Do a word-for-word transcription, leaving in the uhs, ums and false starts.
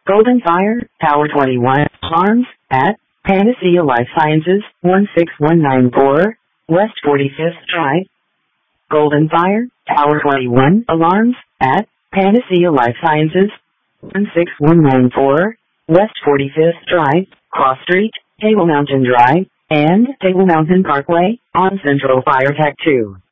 Golden Fire, Tower twenty-one, alarms, at Panacea Life Sciences, one six one nine four, West forty-fifth Drive. Golden Fire, Tower twenty-one, alarms, at Panacea Life Sciences, one six one nine four, West forty-fifth Drive, Cross Street, Table Mountain Drive, and Table Mountain Parkway, on Central Fire Tech two.